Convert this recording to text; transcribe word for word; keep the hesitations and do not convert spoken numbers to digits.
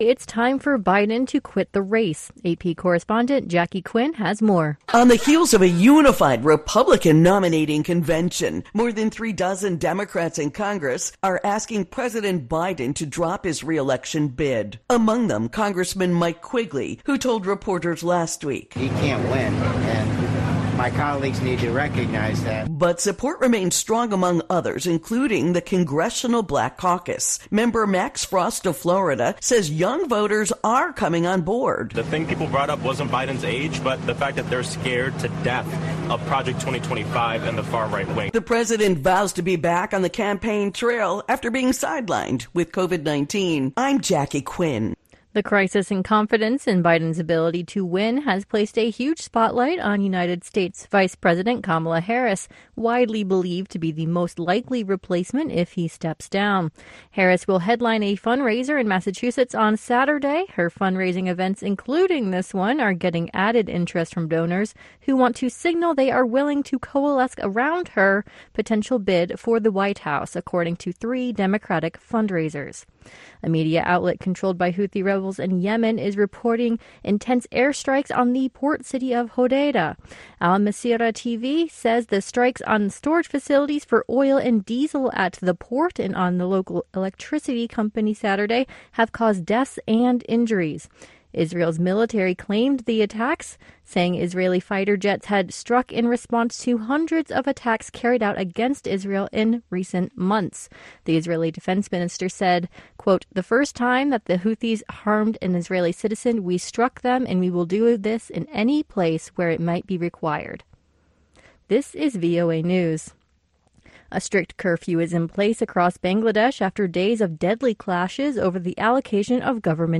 It's time for Biden to quit the race. A P correspondent Jackie Quinn has more. On the heels of a unified Republican nominating convention, more than three dozen Democrats in Congress are asking President Biden to drop his re-election bid. Among them, Congressman Mike Quigley, who told reporters last week, "He can't win, and my colleagues need to recognize that." But support remains strong among others, including the Congressional Black Caucus. Member Max Frost of Florida says young voters are coming on board. The thing people brought up wasn't Biden's age, but the fact that they're scared to death of Project twenty twenty-five and the far right wing. The president vows to be back on the campaign trail after being sidelined with covid nineteen. I'm Jackie Quinn. The crisis in confidence in Biden's ability to win has placed a huge spotlight on United States Vice President Kamala Harris, widely believed to be the most likely replacement if he steps down. Harris will headline a fundraiser in Massachusetts on Saturday. Her fundraising events, including this one, are getting added interest from donors who want to signal they are willing to coalesce around her potential bid for the White House, according to three Democratic fundraisers. A media outlet controlled by Houthi rebels in Yemen is reporting intense airstrikes on the port city of Hodeidah. Al Masirah T V says the strikes on storage facilities for oil and diesel at the port and on the local electricity company Saturday have caused deaths and injuries. Israel's military claimed the attacks, saying Israeli fighter jets had struck in response to hundreds of attacks carried out against Israel in recent months. The Israeli defense minister said, quote, "The first time that the Houthis harmed an Israeli citizen, we struck them, and we will do this in any place where it might be required." This is V O A News. A strict curfew is in place across Bangladesh after days of deadly clashes over the allocation of government